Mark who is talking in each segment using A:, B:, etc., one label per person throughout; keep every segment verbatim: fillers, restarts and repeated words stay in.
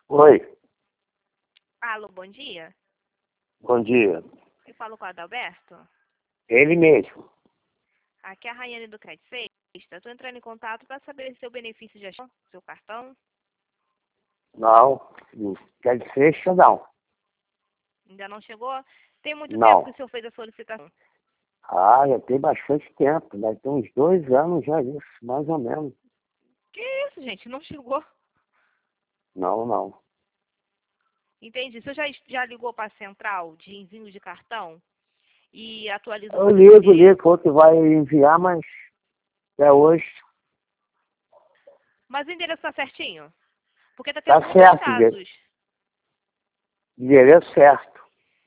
A: Oi,
B: Alô, bom dia.
A: bom dia.
B: Eu falo com o Adalberto.
A: Ele mesmo.
B: Aqui é a Raiane do Crédito Sexta. Estou entrando em contato para saber seu benefício de ação, seu cartão.
A: Não, quer dizer, não.
B: Ainda não chegou? Tem muito tempo que o
A: Não.
B: senhor fez a solicitação.
A: Ah, já tem bastante tempo, deve ter uns dois anos já isso, mais ou menos.
B: Que isso, gente? Não chegou.
A: Não, não.
B: Entendi. O senhor já, já ligou para a central de envio de cartão e atualizou
A: Eu
B: seu
A: ligo,
B: endereço?
A: ligo, falou que vai enviar, mas até hoje
B: Mas o endereço está certinho? Porque está
A: tá
B: tendo muitos
A: certo, de-
B: casos.
A: endereço certo.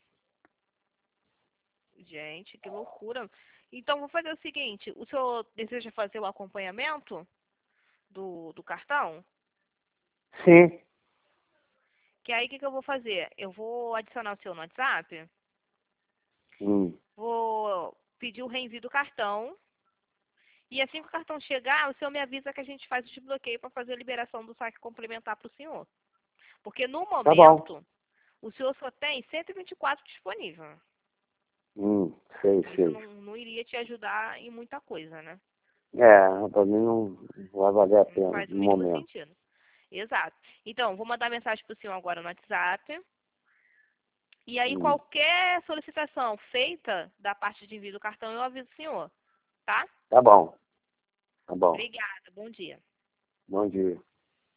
B: Gente, que loucura. Então, vou fazer o seguinte. O senhor deseja fazer o acompanhamento do, do cartão?
A: Sim.
B: Que aí o que, que eu vou fazer? Eu vou adicionar o seu no WhatsApp,
A: Hum,
B: vou pedir o reenvio do cartão, e assim que o cartão chegar, o senhor me avisa que a gente faz o desbloqueio para fazer a liberação do saque complementar para o senhor. Porque no
A: tá bom.
B: momento, o senhor só tem cento e vinte e quatro disponível.
A: Hum, sei,
B: Isso
A: sei.
B: não, não iria te ajudar em muita coisa, né?
A: É, pra mim não vai valer a
B: Não
A: pena
B: faz o
A: no
B: mínimo
A: momento.
B: sentido. Exato. Então, vou mandar mensagem para o senhor agora no WhatsApp. E aí,
A: Hum,
B: qualquer solicitação feita da parte de envio do cartão, eu aviso o senhor. Tá?
A: tá bom, tá bom.
B: Obrigada. Bom dia.
A: Bom dia.